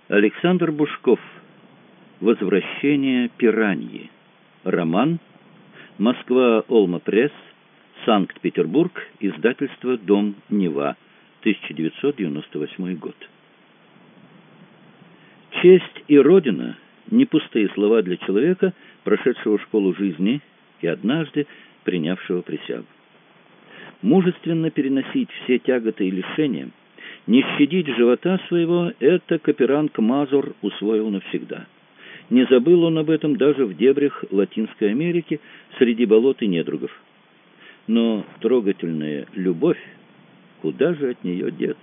Александр Бушков. Возвращение пираньи. Роман. Москва. Олма-пресс. Санкт-Петербург. Издательство «Дом Нева». 1998 год. Честь и Родина — не пустые слова для человека, прошедшего школу жизни и однажды принявшего присягу. Мужественно переносить все тяготы и лишения, не щадить живота своего — это Каперанг Мазур усвоил навсегда. Не забыл он об этом даже в дебрях Латинской Америки среди болот и недругов. Но трогательная любовь, куда же от нее деться?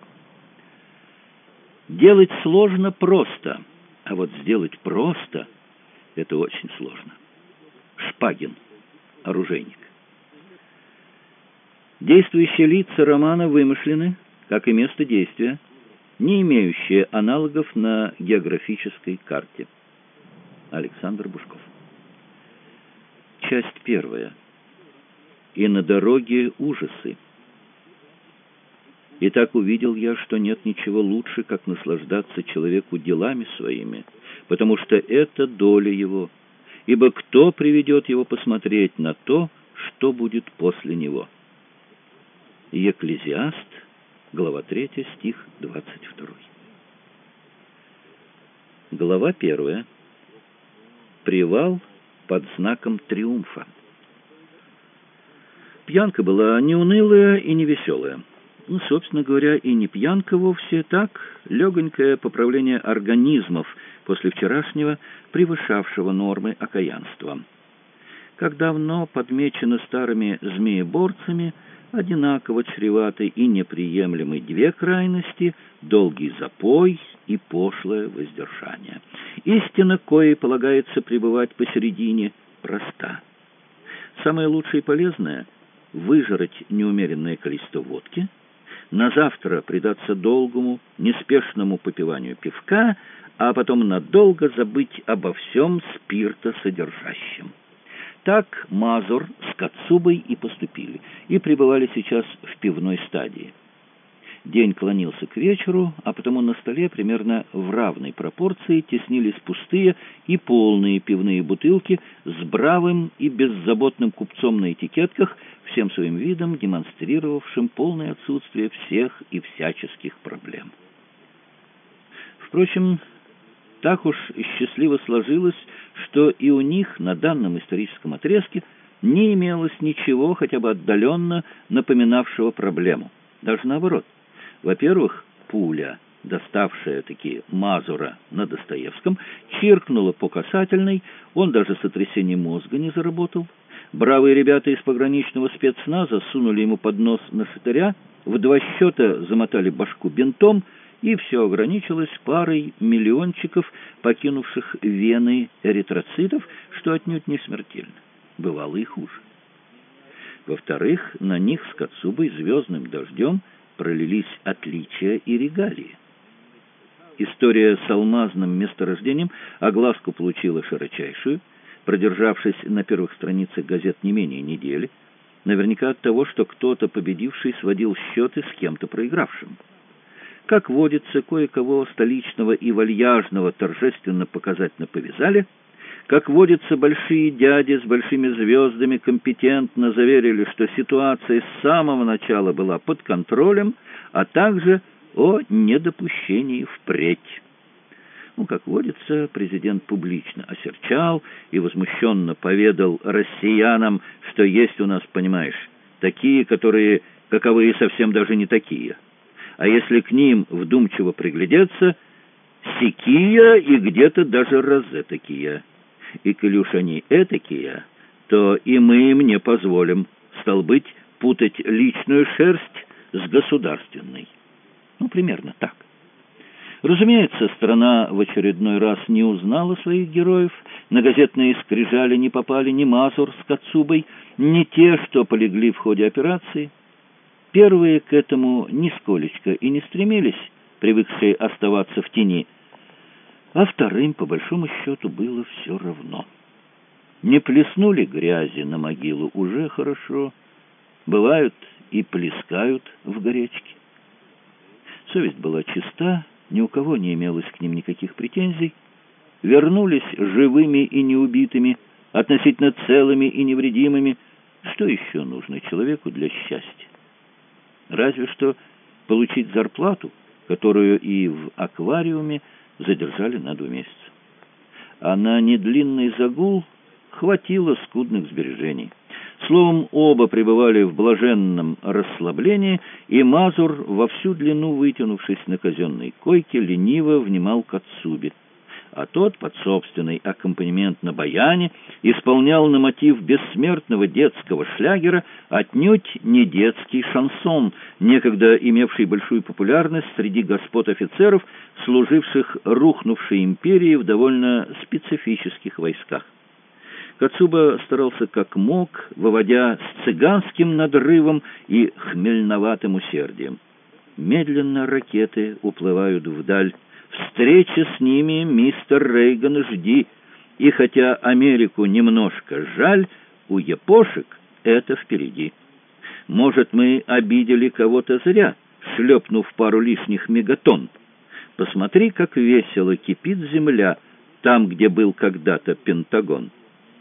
Делать сложно просто, а вот сделать просто — это очень сложно. Шпагин, оружейник. Действующие лица романа вымышлены, как и место действия, не имеющие аналогов на географической карте. Александр Бушков. Часть первая. И на дороге ужасы. И так увидел я, что нет ничего лучше, как наслаждаться человеку делами своими, потому что это доля его, ибо кто приведет его посмотреть на то, что будет после него? Екклезиаст, глава 3, стих 22. Глава 1. Привал под знаком триумфа. Пьянка была не унылая и не веселая. Собственно говоря, и не пьянка вовсе, так, легонькое поправление организмов после вчерашнего, превышавшего нормы окаянства. Как давно подмечено старыми змееборцами, одинаково чреваты и неприемлемы две крайности — долгий запой и пошлое воздержание. Истина, коей полагается пребывать посередине, проста. Самое лучшее и полезное — выжрать неумеренное количество водки, на завтра предаться долгому, неспешному попиванию пивка, а потом надолго забыть обо всем спиртосодержащем. Так Мазур с Кацубой и поступили, и пребывали сейчас в пивной стадии. День клонился к вечеру, а потому на столе примерно в равной пропорции теснились пустые и полные пивные бутылки с бравым и беззаботным купцом на этикетках, всем своим видом демонстрировавшим полное отсутствие всех и всяческих проблем. Впрочем, так уж счастливо сложилось, что и у них на данном историческом отрезке не имелось ничего хотя бы отдаленно напоминавшего проблему. Даже наоборот. Во-первых, пуля, доставшая-таки Мазура на Достоевском, чиркнула по касательной, он даже сотрясение мозга не заработал. Бравые ребята из пограничного спецназа сунули ему под нос нашатыря, в 2 счета замотали башку бинтом, и все ограничилось парой миллиончиков, покинувших вены эритроцитов, что отнюдь не смертельно. Бывало и хуже. Во-вторых, на них с Кацубой звездным дождем пролились отличия и регалии. История с алмазным месторождением огласку получила широчайшую, продержавшись на первых страницах газет не менее недели, наверняка от того, что кто-то победивший сводил счеты с кем-то проигравшим. Как водится, кое-кого столичного и вальяжного торжественно показательно повязали. Как водится, большие дяди с большими звездами компетентно заверили, что ситуация с самого начала была под контролем, а также о недопущении впредь. Как водится, президент публично осерчал и возмущенно поведал россиянам, что есть у нас, понимаешь, такие, которые каковые совсем даже не такие. А если к ним вдумчиво приглядеться, сякие и где-то даже розетокие. И коли уж они этакие, то и мы им не позволим, стал быть, путать личную шерсть с государственной. Примерно так. Разумеется, страна в очередной раз не узнала своих героев, на газетные скрижали не попали ни Мазур с Кацубой, ни те, что полегли в ходе операции. Первые к этому нисколечко и не стремились, привыкшие оставаться в тени, а вторым, по большому счету, было все равно. Не плеснули грязи на могилу уже хорошо, бывают и плескают в горячке. Совесть была чиста, Ни у кого не имелось к ним никаких претензий. Вернулись живыми и неубитыми, относительно целыми и невредимыми. Что еще нужно человеку для счастья? Разве что получить зарплату, которую и в аквариуме задержали на 2 месяца. А на недлинный загул хватило скудных сбережений. Словом, оба пребывали в блаженном расслаблении, и Мазур, во всю длину вытянувшись на казенной койке, лениво внимал Кацубе, а тот, под собственный аккомпанемент на баяне, исполнял на мотив бессмертного детского шлягера отнюдь не детский шансон, некогда имевший большую популярность среди господ офицеров, служивших рухнувшей империи в довольно специфических войсках. Кацуба старался как мог, выводя с цыганским надрывом и хмельноватым усердием. Медленно ракеты уплывают вдаль. Встречи с ними, мистер Рейган, жди. И хотя Америку немножко жаль, у япошек это впереди. Может, мы обидели кого-то зря, шлепнув пару лишних мегатонн. Посмотри, как весело кипит земля там, где был когда-то Пентагон.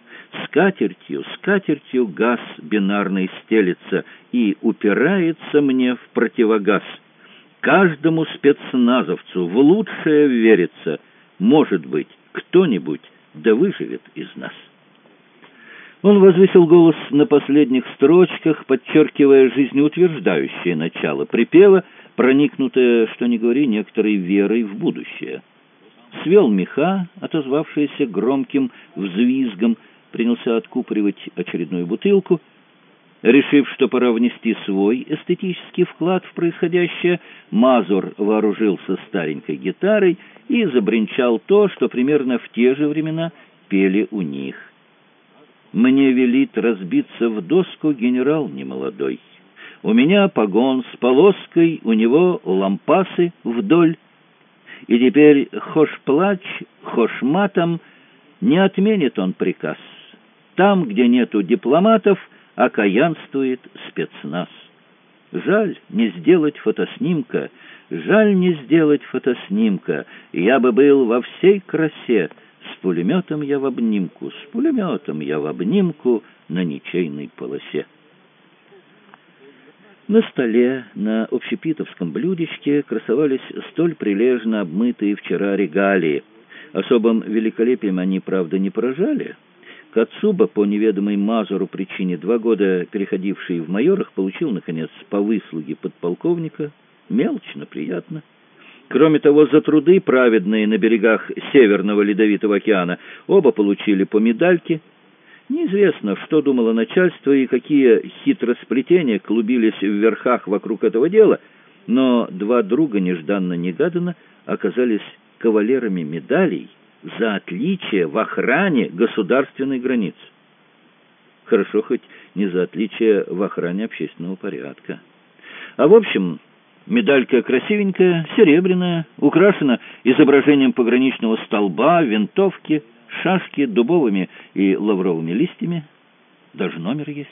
Скатертью газ бинарный стелется и упирается мне в противогаз. Каждому спецназовцу в лучшее верится. Может быть, кто-нибудь да выживет из нас. Он возвысил голос на последних строчках, подчеркивая жизнеутверждающее начало припева, проникнутое, что ни говори, некоторой верой в будущее. Свел меха, отозвавшиеся громким взвизгом, принялся откупоривать очередную бутылку. Решив, что пора внести свой эстетический вклад в происходящее, Мазур вооружился старенькой гитарой и забринчал то, что примерно в те же времена пели у них. «Мне велит разбиться в доску генерал немолодой. У меня погон с полоской, у него лампасы вдоль. И теперь, хошь плачь, хошь матом, не отменит он приказ. Там, где нету дипломатов, окаянствует спецназ. Жаль не сделать фотоснимка, жаль не сделать фотоснимка. Я бы был во всей красе, с пулеметом я в обнимку, с пулеметом я в обнимку на ничейной полосе». На столе на общепитовском блюдечке красовались столь прилежно обмытые вчера регалии. Особым великолепием они, правда, не поражали. Кацуба, по неведомой Мазуру причине 2 года переходивший в майорах, получил, наконец, по выслуге подполковника. Мелочно, приятно. Кроме того, за труды, праведные на берегах Северного Ледовитого океана, оба получили по медальке. Неизвестно, что думало начальство и какие хитросплетения клубились в верхах вокруг этого дела, но 2 друга нежданно-негаданно оказались кавалерами медалей за отличие в охране государственной границы. Хорошо, хоть не за отличие в охране общественного порядка. А в общем, медалька красивенькая, серебряная, украшена изображением пограничного столба, винтовки, шашки, дубовыми и лавровыми листьями. Даже номер есть.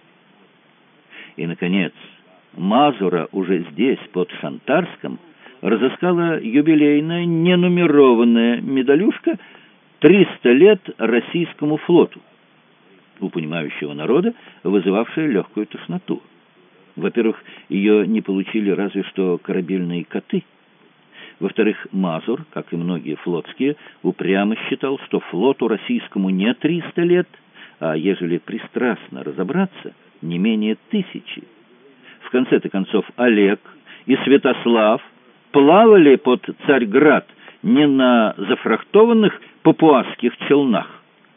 И, наконец, Мазура уже здесь, под Шантарском, разыскала юбилейная ненумерованная медалюшка «300 лет российскому флоту», у понимающего народа вызывавшая легкую тошноту. Во-первых, ее не получили разве что корабельные коты. Во-вторых, Мазур, как и многие флотские, упрямо считал, что флоту российскому не 300 лет, а, ежели пристрастно разобраться, не менее 1000. В конце-то концов, Олег и Святослав плавали под Царьград не на зафрахтованных папуасских челнах.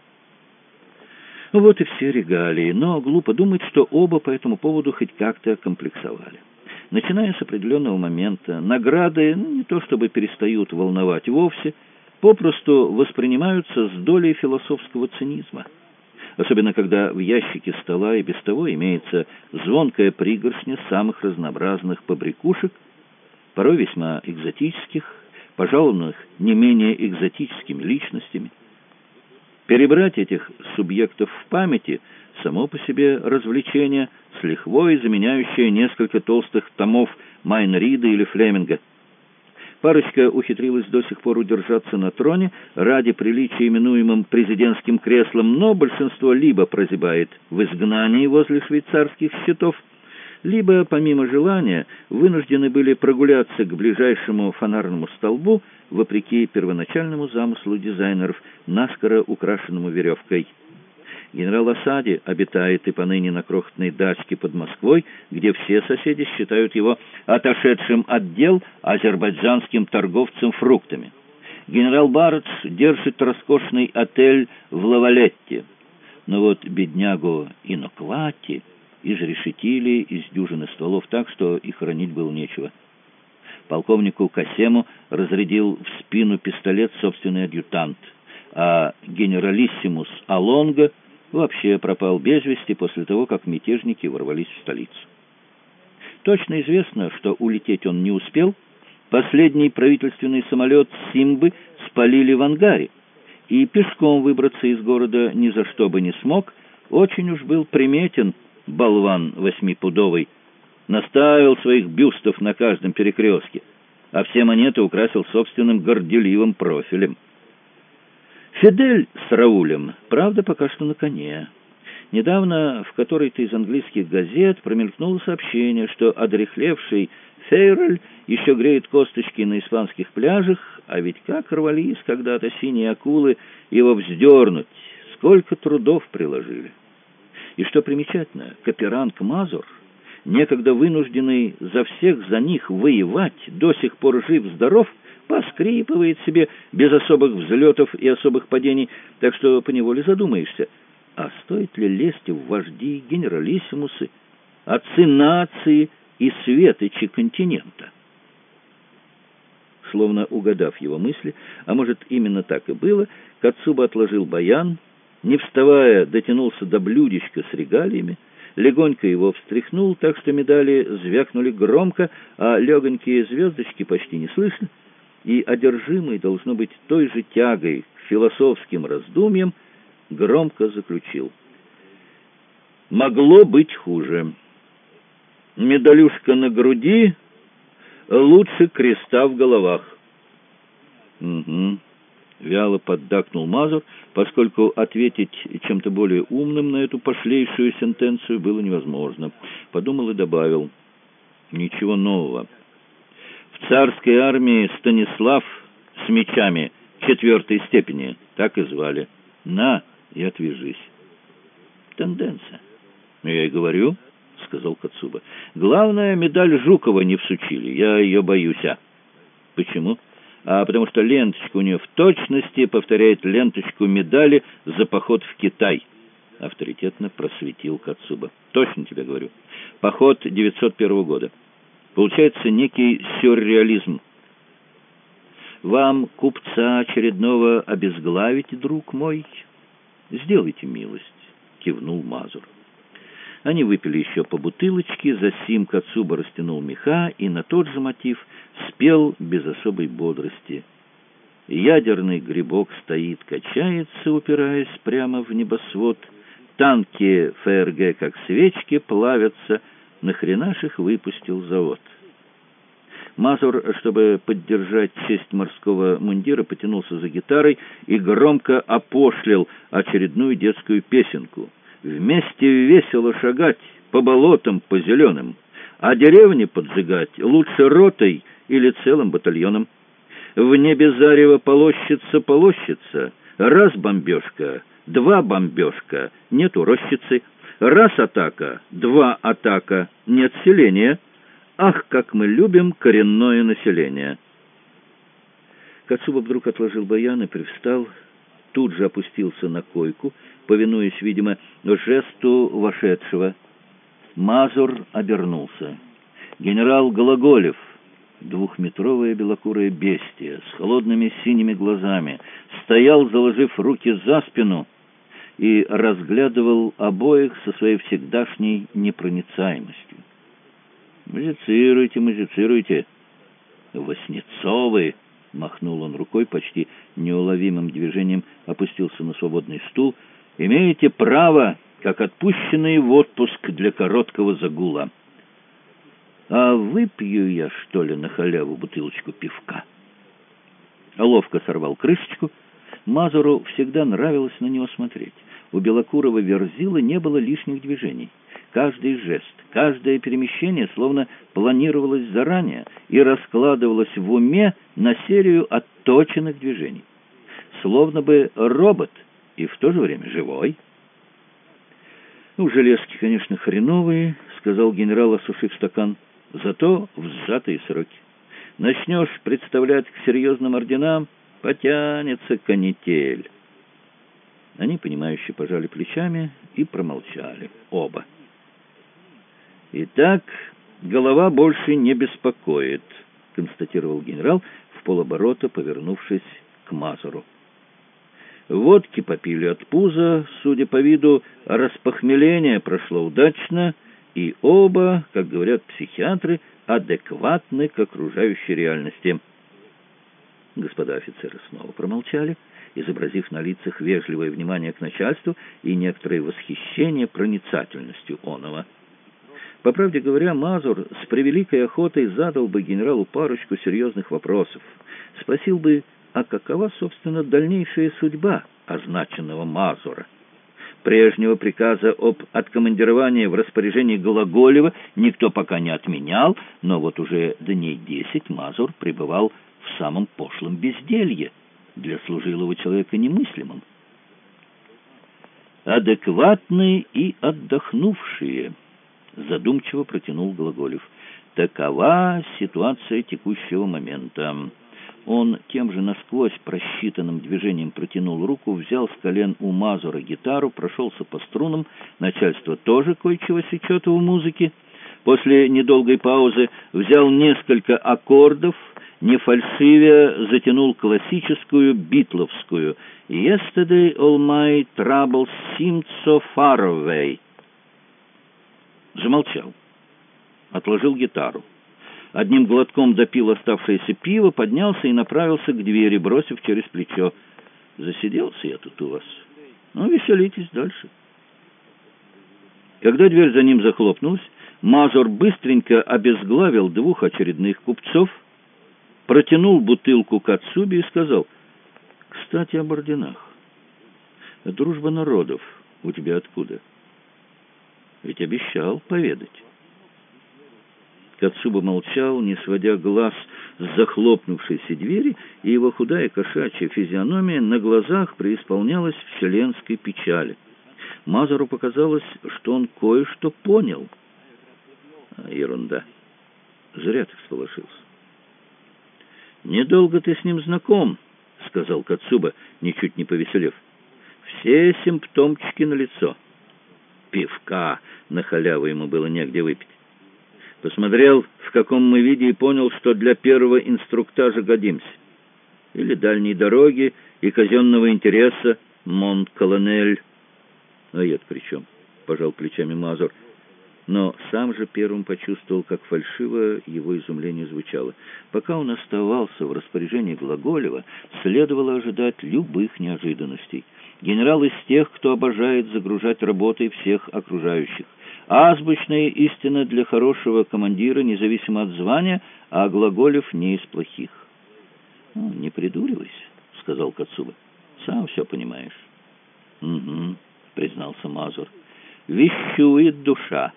Вот и все регалии, но глупо думать, что оба по этому поводу хоть как-то комплексовали. Начиная с определенного момента, награды не то чтобы перестают волновать вовсе, попросту воспринимаются с долей философского цинизма. Особенно, когда в ящике стола и без того имеется звонкая пригоршня самых разнообразных побрякушек, порой весьма экзотических, пожалованных не менее экзотическими личностями. Перебрать этих субъектов в памяти – само по себе развлечение, с лихвой заменяющее несколько толстых томов Майнрида или Флеминга. Парочка ухитрилась до сих пор удержаться на троне ради приличия именуемым президентским креслом, но большинство либо прозябает в изгнании возле швейцарских счетов, либо, помимо желания, вынуждены были прогуляться к ближайшему фонарному столбу, вопреки первоначальному замыслу дизайнеров, наскоро украшенному веревкой. Генерал Асади обитает и поныне на крохотной дачке под Москвой, где все соседи считают его отошедшим от дел азербайджанским торговцем фруктами. Генерал Барадж держит роскошный отель в Лавалетте. Но вот беднягу Иноквати изрешетили из дюжины стволов так, что и хранить было нечего. Полковнику Касему разрядил в спину пистолет собственный адъютант, а генералиссимус Алонго вообще пропал без вести после того, как мятежники ворвались в столицу. Точно известно, что улететь он не успел. Последний правительственный самолет Симбы спалили в ангаре, и пешком выбраться из города ни за что бы не смог. Очень уж был приметен болван восьмипудовый, наставил своих бюстов на каждом перекрестке, а все монеты украсил собственным горделивым профилем. Фидель с Раулем, правда, пока что на коне. Недавно в которой-то из английских газет промелькнуло сообщение, что одряхлевший Фейрель еще греет косточки на испанских пляжах, а ведь как рвались когда-то синие акулы его вздернуть, сколько трудов приложили. И что примечательно, Каперанг Мазур, некогда вынужденный за всех за них воевать, до сих пор жив-здоров, поскрипывает себе без особых взлетов и особых падений, так что поневоле задумаешься, а стоит ли лезть в вожди, генералиссимусы, отцы нации и светочи континента? Словно угадав его мысли, а может именно так и было, Кацуба отложил баян, не вставая, дотянулся до блюдечка с регалиями, легонько его встряхнул, так что медали звякнули громко, а легонькие звездочки почти не слышно, и, одержимый, должно быть, той же тягой к философским раздумьям, громко заключил: «Могло быть хуже. Медалюшка на груди лучше креста в головах». «Угу», — вяло поддакнул Мазур, поскольку ответить чем-то более умным на эту пошлейшую сентенцию было невозможно. Подумал и добавил: «Ничего нового. В царской армии Станислав с мечами 4-й степени, так и звали. На и отвяжись». Тенденция. «Я и говорю», — сказал Кацуба. «Главное, медаль Жукова не всучили. Я ее боюсь». «Почему?» Потому что ленточка у нее в точности повторяет ленточку медали за поход в Китай», — авторитетно просветил Кацуба. «Точно тебе говорю. Поход 901 года. Получается некий сюрреализм. Вам, купца очередного, обезглавить, друг мой? Сделайте милость», — кивнул Мазур. Они выпили еще по бутылочке, засим Кацуба растянул меха и на тот же мотив спел без особой бодрости. Ядерный грибок стоит, качается, упираясь прямо в небосвод. Танки ФРГ, как свечки, плавятся. Нахрена ж их выпустил завод? Мазур, чтобы поддержать честь морского мундира, потянулся за гитарой и громко опошлил очередную детскую песенку. «Вместе весело шагать по болотам, по зеленым, а деревни поджигать лучше ротой или целым батальоном. В небе зарево полощется, раз бомбежка, два бомбежка, нету рощицы, раз атака, два атака, нет селения. Ах, как мы любим коренное население!» Кацуба вдруг отложил баян и привстал, тут же опустился на койку, повинуясь, видимо, жесту вошедшего. Мазур обернулся. Генерал Глаголев, двухметровое белокурое бестие, с холодными синими глазами, стоял, заложив руки за спину, и разглядывал обоих со своей всегдашней непроницаемостью. «Музицируйте, музицируйте, Васнецовы!» — махнул он рукой, почти неуловимым движением опустился на свободный стул. «Имеете право, как отпущенные в отпуск для короткого загула». А выпью я, что ли, на халяву бутылочку пивка? Ловко сорвал крышечку. Мазуру всегда нравилось на него смотреть. У белокурого верзилы не было лишних движений. Каждый жест, каждое перемещение словно планировалось заранее и раскладывалось в уме на серию отточенных движений. Словно бы робот и в то же время живой. «Ну, железки, конечно, хреновые», — сказал генерал, осушив стакан, — «зато в сжатые сроки. Начнешь представлять к серьезным орденам, потянется канитель». Они, понимающе пожали плечами и промолчали. Оба. «Итак, голова больше не беспокоит», — констатировал генерал, вполоборота повернувшись к Мазуру. «Водки попили от пуза, судя по виду, распохмеление прошло удачно, и оба, как говорят психиатры, адекватны к окружающей реальности». Господа офицеры снова промолчали, изобразив на лицах вежливое внимание к начальству и некоторое восхищение проницательностью оного. По правде говоря, Мазур с превеликой охотой задал бы генералу парочку серьезных вопросов. Спросил бы, а какова, собственно, дальнейшая судьба означенного Мазура? Прежнего приказа об откомандировании в распоряжении Глаголева никто пока не отменял, но вот уже дней 10 Мазур пребывал в самом пошлом безделье, для служилого человека немыслимым. «Адекватные и отдохнувшие», — задумчиво протянул Глаголев. «Такова ситуация текущего момента». Он тем же насквозь просчитанным движением протянул руку, взял с колен у Мазура гитару, прошелся по струнам. Начальство тоже кое-чего сечет в музыке. После недолгой паузы взял несколько аккордов, не фальшивя затянул классическую битловскую «Yesterday all my troubles seemed so far away». Замолчал, отложил гитару. Одним глотком допил оставшееся пиво, поднялся и направился к двери, бросив через плечо: «Засиделся я тут у вас. Ну, веселитесь дальше». Когда дверь за ним захлопнулась, Мазур быстренько обезглавил двух очередных купцов, протянул бутылку к Ацубе и сказал: «Кстати, об орденах. Дружба народов у тебя откуда? Ведь обещал поведать». Кацуба молчал, не сводя глаз с захлопнувшейся двери, и его худая кошачья физиономия на глазах преисполнялась вселенской печали. Мазуру показалось, что он кое-что понял. Ерунда. Зря ты всполошился. «Недолго ты с ним знаком», — сказал Кацуба, ничуть не повеселев. «Все симптомчики налицо. Пивка на халяву ему было негде выпить. Посмотрел, в каком мы виде, и понял, что для первого инструктажа годимся. Или дальней дороги и казенного интереса Монт-Колонель». «А я-то при чем?» — пожал плечами Мазур. Но сам же первым почувствовал, как фальшиво его изумление звучало. Пока он оставался в распоряжении Глаголева, следовало ожидать любых неожиданностей. Генерал из тех, кто обожает загружать работой всех окружающих. Азбучная истина для хорошего командира, независимо от звания, а Глаголев не из плохих. «Не придуривайся», — сказал Кацуба. «Сам все понимаешь». «Угу», — признался Мазур. «Вещует душа.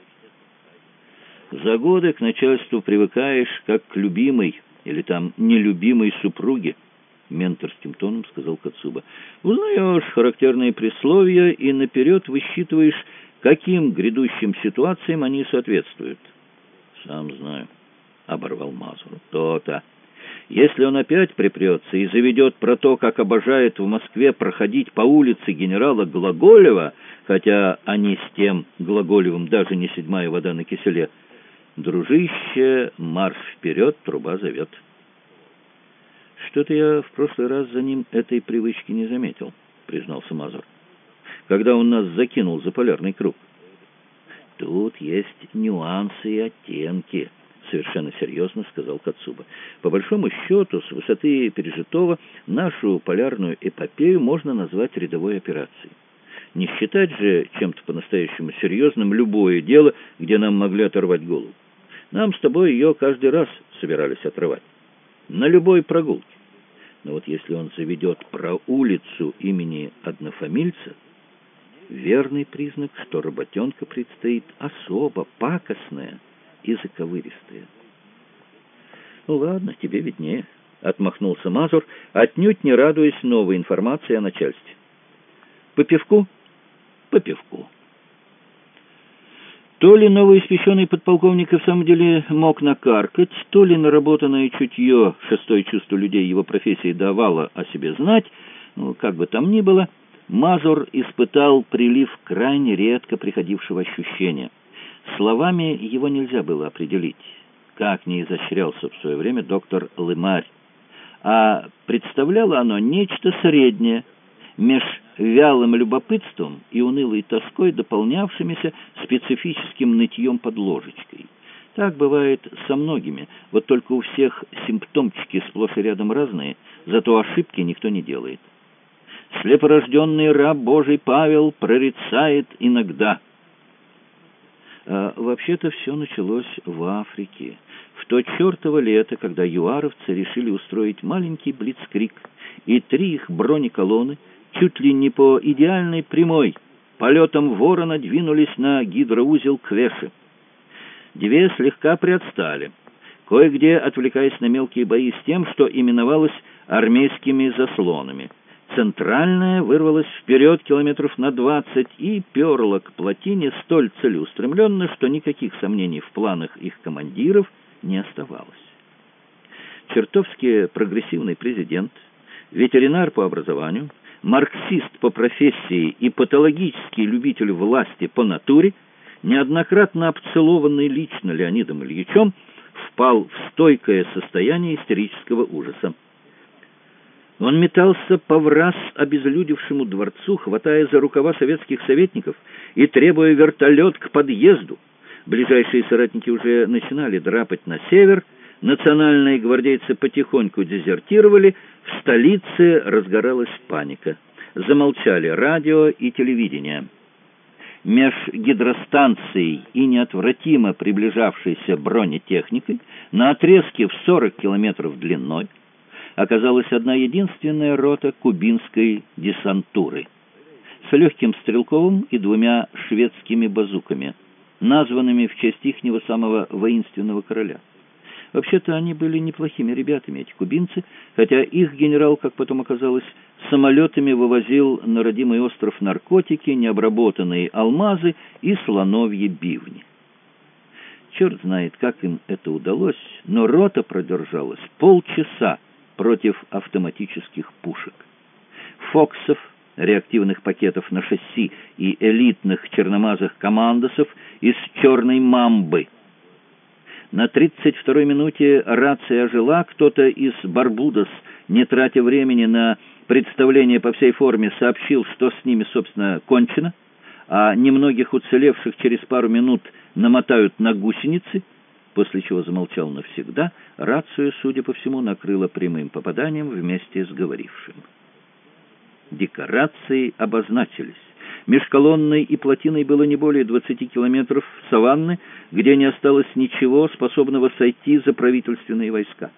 За годы к начальству привыкаешь, как к любимой или там нелюбимой супруге», — менторским тоном сказал Кацуба. «Узнаешь характерные присловия и наперед высчитываешь, каким грядущим ситуациям они соответствуют». «Сам знаю», — оборвал Мазур. «То-то. Если он опять припрется и заведет про то, как обожает в Москве проходить по улице генерала Глаголева, хотя они с тем Глаголевым даже не седьмая вода на киселе, дружище, марш вперед, труба зовет». «Что-то я в прошлый раз за ним этой привычки не заметил», — признался Мазур, «когда он нас закинул за полярный круг». «Тут есть нюансы и оттенки», — совершенно серьезно сказал Кацуба. «По большому счету, с высоты пережитого, нашу полярную эпопею можно назвать рядовой операцией. Не считать же чем-то по-настоящему серьезным любое дело, где нам могли оторвать голову. Нам с тобой ее каждый раз собирались отрывать. На любой прогулке. Но вот если он заведет про улицу имени однофамильца, верный признак, что работенка предстоит особо пакостная и заковыристая. «Ну ладно, тебе виднее», — отмахнулся Мазур, отнюдь не радуясь новой информации о начальстве. «По пивку?» «По пивку». То ли новоиспеченный подполковник и в самом деле мог накаркать, то ли наработанное чутье, шестое чувство людей его профессии давало о себе знать, как бы там ни было, Мазур испытал прилив крайне редко приходившего ощущения. Словами его нельзя было определить, как не изощрялся в свое время доктор Лымарь, а представляло оно нечто среднее меж вялым любопытством и унылой тоской, дополнявшимися специфическим нытьем под ложечкой. Так бывает со многими, вот только у всех симптомчики сплошь и рядом разные, зато ошибки никто не делает. Слепорожденный раб Божий Павел прорицает иногда. Вообще-то все началось в Африке. В то чертово лето, когда юаровцы решили устроить маленький блицкриг, и 3 их бронеколонны чуть ли не по идеальной прямой полетом ворона двинулись на гидроузел Квеши. 2 слегка приотстали, кое-где отвлекаясь на мелкие бои с тем, что именовалось армейскими заслонами. Центральная вырвалась вперед километров на 20 и перла к плотине столь целеустремленно, что никаких сомнений в планах их командиров не оставалось. Чертовски прогрессивный президент, ветеринар по образованию, марксист по профессии и патологический любитель власти по натуре, неоднократно обцелованный лично Леонидом Ильичем, впал в стойкое состояние истерического ужаса. Он метался по враз обезлюдевшему дворцу, хватая за рукава советских советников и требуя вертолет к подъезду. Ближайшие соратники уже начинали драпать на север, национальные гвардейцы потихоньку дезертировали, в столице разгоралась паника. Замолчали радио и телевидение. Меж гидростанцией и неотвратимо приближавшейся бронетехникой на отрезке в 40 километров длиной оказалась одна единственная рота кубинской десантуры с легким стрелковым и 2 шведскими базуками, названными в честь ихнего самого воинственного короля. Вообще-то они были неплохими ребятами, эти кубинцы, хотя их генерал, как потом оказалось, самолетами вывозил на родимый остров наркотики, необработанные алмазы и слоновьи бивни. Черт знает, как им это удалось, но рота продержалась полчаса против автоматических пушек. Фоксов, реактивных пакетов на шасси и элитных черномазых командосов из черной мамбы. На 32-й минуте рация ожила, кто-то из Барбудос, не тратя времени на представление по всей форме, сообщил, что с ними, собственно, кончено, а немногих уцелевших через пару минут намотают на гусеницы, после чего замолчал навсегда. Рацию, судя по всему, накрыло прямым попаданием вместе с говорившим. Декорации обозначились. Меж колонной и плотиной было не более 20 километров саванны, где не осталось ничего, способного сойти за правительственные войска.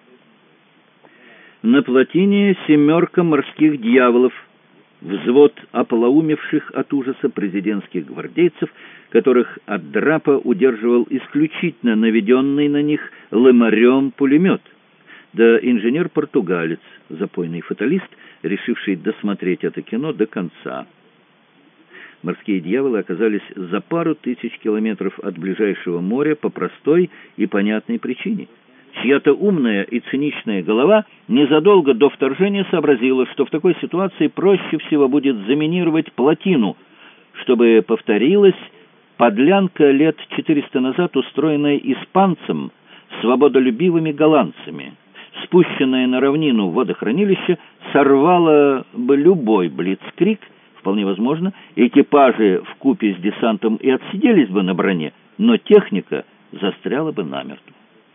На плотине 7 морских дьяволов, взвод ополоумевших от ужаса президентских гвардейцев, которых от драпа удерживал исключительно наведенный на них Лымарем пулемет, да инженер-португалец, запойный фаталист, решивший досмотреть это кино до конца. Морские дьяволы оказались за пару тысяч километров от ближайшего моря по простой и понятной причине. Чья-то умная и циничная голова незадолго до вторжения сообразила, что в такой ситуации проще всего будет заминировать плотину, чтобы повторилась подлянка лет 400 назад, устроенная испанцем свободолюбивыми голландцами. Спущенное на равнину водохранилище сорвало бы любой блицкриг. Вполне возможно, экипажи вкупе с десантом и отсиделись бы на броне, но техника застряла бы намертво.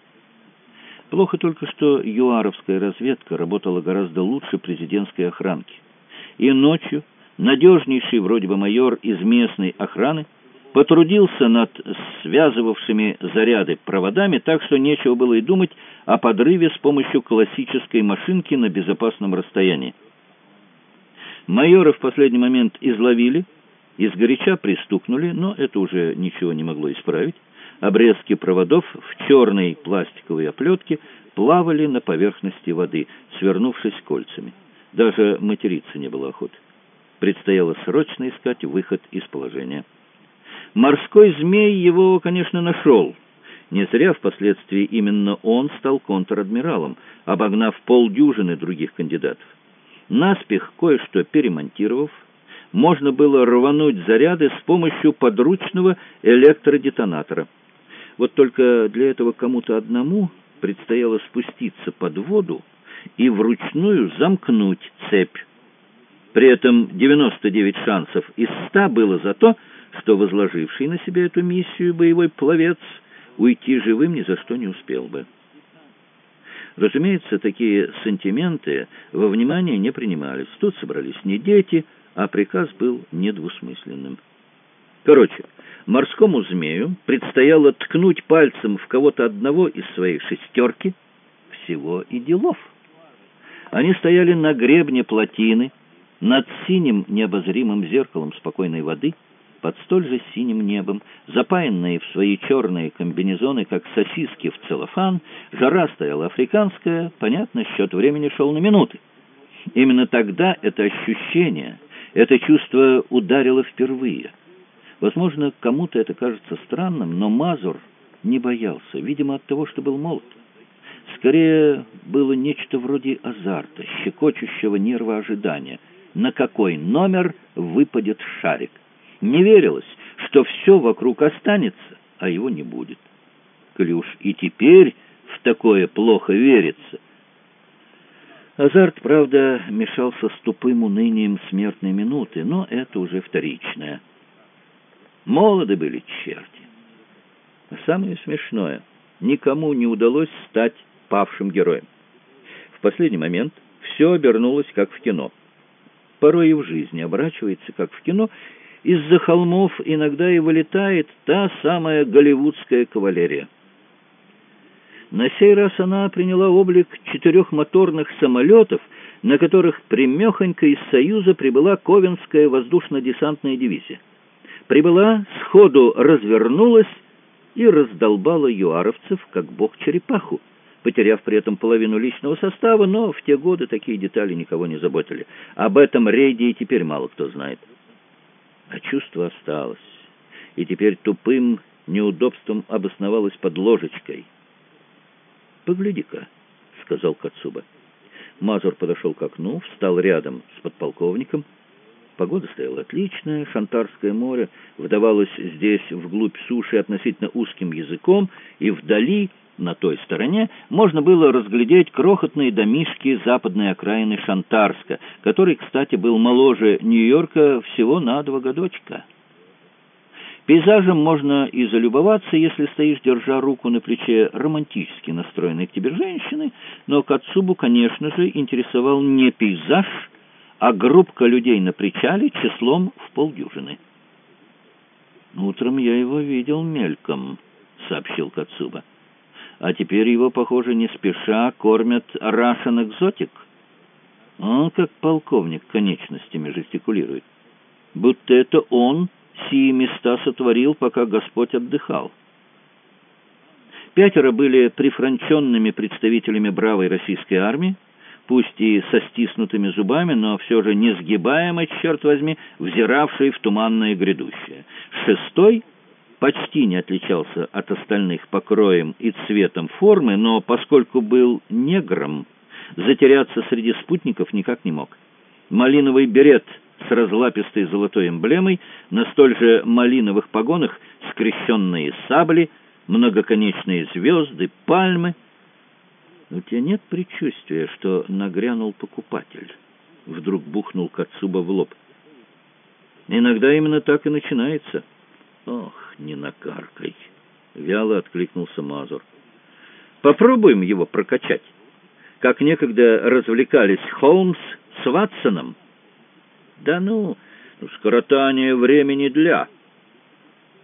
Плохо только, что юаровская разведка работала гораздо лучше президентской охранки. И ночью надежнейший вроде бы майор из местной охраны потрудился над связывавшими заряды проводами, так что нечего было и думать о подрыве с помощью классической машинки на безопасном расстоянии. Майора в последний момент изловили, изгоряча пристукнули, но это уже ничего не могло исправить. Обрезки проводов в черной пластиковой оплетке плавали на поверхности воды, свернувшись кольцами. Даже материться не было охоты. Предстояло срочно искать выход из положения. Морской змей его, конечно, нашел. Не зря впоследствии именно он стал контр-адмиралом, обогнав полдюжины других кандидатов. Наспех кое-что перемонтировав, можно было рвануть заряды с помощью подручного электродетонатора. Вот только для этого кому-то одному предстояло спуститься под воду и вручную замкнуть цепь. При этом 99 шансов из 100 было за то, что возложивший на себя эту миссию боевой пловец уйти живым ни за что не успел бы. Разумеется, такие сантименты во внимание не принимались. Тут собрались не дети, а приказ был недвусмысленным. Короче, морскому змею предстояло ткнуть пальцем в кого-то одного из своей шестерки. Всего и делов. Они стояли на гребне плотины, над синим необозримым зеркалом спокойной воды, под столь же синим небом, запаянные в свои черные комбинезоны, как сосиски в целлофан. Жара стояла африканская, понятно, счет времени шел на минуты. Именно тогда это ощущение, это чувство ударило впервые. Возможно, кому-то это кажется странным, но Мазур не боялся, видимо, от того, что был молод. Скорее, было нечто вроде азарта, щекочущего нервы ожидания. На какой номер выпадет шарик? Не верилось, что все вокруг останется, а его не будет. Коли уж и теперь в такое плохо верится. Азарт, правда, мешался с тупым унынием смертной минуты, но это уже вторичное. Молоды были черти. А самое смешное, никому не удалось стать павшим героем. В последний момент все обернулось, как в кино. Порой и в жизни оборачивается, как в кино. Из-за холмов иногда и вылетает та самая голливудская кавалерия. На сей раз она приняла облик 4 моторных самолетов, на которых прямехонько из Союза прибыла Ковенская воздушно-десантная дивизия. Прибыла, сходу развернулась и раздолбала юаровцев, как бог черепаху, потеряв при этом половину личного состава, но в те годы такие детали никого не заботили. Об этом рейде и теперь мало кто знает. А чувство осталось, и теперь тупым неудобством обосновалось под ложечкой. «Погляди-ка», — сказал Кацуба. Мазур подошел к окну, встал рядом с подполковником. Погода стояла отличная, Шантарское море вдавалось здесь вглубь суши относительно узким языком, и вдали, на той стороне, можно было разглядеть крохотные домишки западной окраины Шантарска, который, кстати, был моложе Нью-Йорка всего на 2 годочка. Пейзажем можно и залюбоваться, если стоишь, держа руку на плече романтически настроенной к тебе женщины, но Кацубу, конечно же, интересовал не пейзаж, а группка людей на причале числом в полдюжины. «Утром я его видел мельком», — сообщил Кацуба. «А теперь его, похоже, не спеша кормят Russian Exotic. Он, как полковник, конечностями жестикулирует. Будто это он сии места сотворил, пока Господь отдыхал». 5 были прифранченными представителями бравой российской армии, пусть и со стиснутыми зубами, но все же несгибаемо, черт возьми, взиравший в туманное грядущее. 6 почти не отличался от остальных покроем и цветом формы, но поскольку был негром, затеряться среди спутников никак не мог. Малиновый берет с разлапистой золотой эмблемой, на столь же малиновых погонах скрещенные сабли, многоконечные звезды, пальмы. «У тебя нет предчувствия, что нагрянул покупатель?» Вдруг бухнул Кацуба в лоб. «Иногда именно так и начинается». «Ох, не накаркай!» — вяло откликнулся Мазур. «Попробуем его прокачать, как некогда развлекались Холмс с Ватсоном». «Да ну, скоротание времени для...»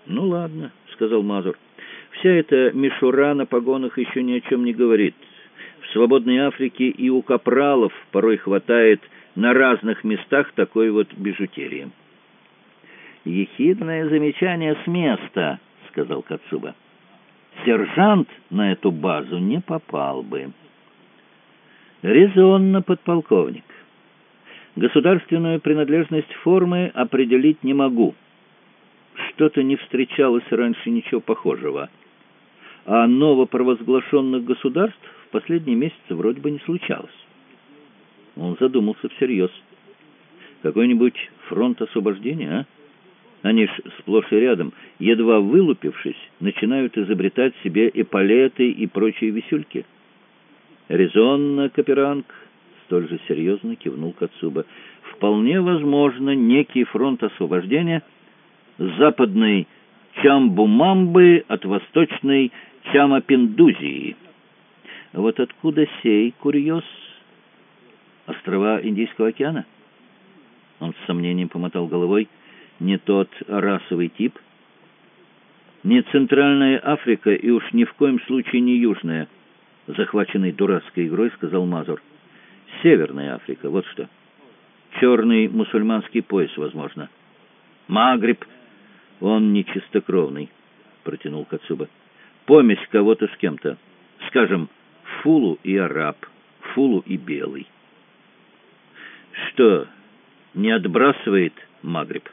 «Ну ладно», — сказал Мазур. «Вся эта мишура на погонах еще ни о чем не говорит. В свободной Африке и у капралов порой хватает на разных местах такой вот бижутерии». «Ехидное замечание с места», — сказал Кацуба. «Сержант на эту базу не попал бы». «Резонно, подполковник. Государственную принадлежность формы определить не могу. Что-то не встречалось раньше ничего похожего. А новопровозглашенных государств в последние месяцы вроде бы не случалось». Он задумался всерьез. «Какой-нибудь фронт освобождения, а? Они ж сплошь и рядом, едва вылупившись, начинают изобретать себе эполеты и прочие висюльки». «Резонно, Каперанг», — столь же серьезно кивнул Кацуба. «Вполне возможно некий фронт освобождения западной Чамбумамбы от восточной Чамапиндузии. Вот откуда сей курьез? Острова Индийского океана?» Он с сомнением помотал головой. «Не тот расовый тип. Не Центральная Африка и уж ни в коем случае не Южная», — захваченный дурацкой игрой сказал Мазур. «Северная Африка, вот что. Черный мусульманский пояс, возможно. Магриб, он не чистокровный», — протянул Кацуба. «Помесь кого-то с кем-то. Скажем, Фулу и араб, Фулу и белый». «Что, не отбрасывает Магриб?»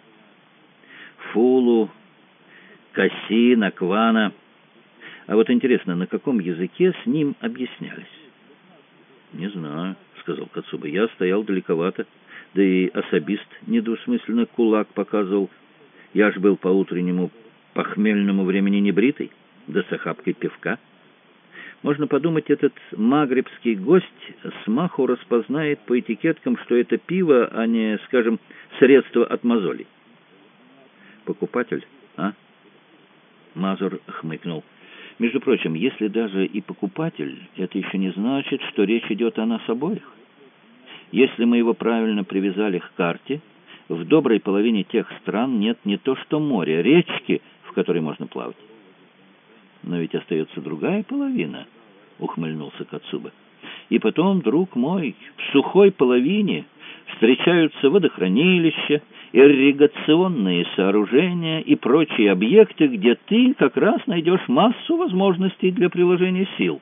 «Фулу, Кассин, Аквана. А вот интересно, на каком языке с ним объяснялись?» «Не знаю», — сказал Кацуба. «Я стоял далековато, да и особист недвусмысленно кулак показывал. Я ж был по утреннему похмельному времени небритый, да с охапкой пивка. Можно подумать, этот магрибский гость смаху распознает по этикеткам, что это пиво, а не, скажем, средство от мозолей». «Покупатель, а?» Мазур хмыкнул. «Между прочим, если даже и покупатель, это еще не значит, что речь идет о нас обоих. Если мы его правильно привязали к карте, в доброй половине тех стран нет не то что моря, речки, в которой можно плавать». «Но ведь остается другая половина», — ухмыльнулся Кацуба. «И потом, друг мой, в сухой половине встречаются водохранилища, ирригационные сооружения и прочие объекты, где ты как раз найдешь массу возможностей для приложения сил».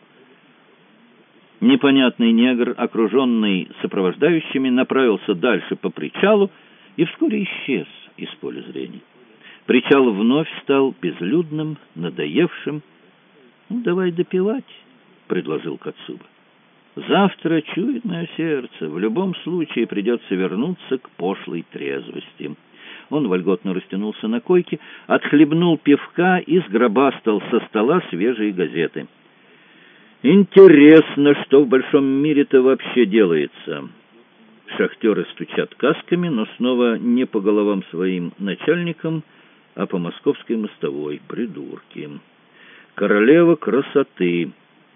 Непонятный негр, окруженный сопровождающими, направился дальше по причалу и вскоре исчез из поля зрения. Причал вновь стал безлюдным, надоевшим. «Ну, давай допивать», — предложил Кацуба. «Завтра, чует мое сердце, в любом случае придется вернуться к пошлой трезвости». Он вольготно растянулся на койке, отхлебнул пивка и сгробастал со стола свежие газеты. «Интересно, что в большом мире-то вообще делается». Шахтеры стучат касками, но снова не по головам своим начальникам, а по московской мостовой. Придурки. Королева красоты.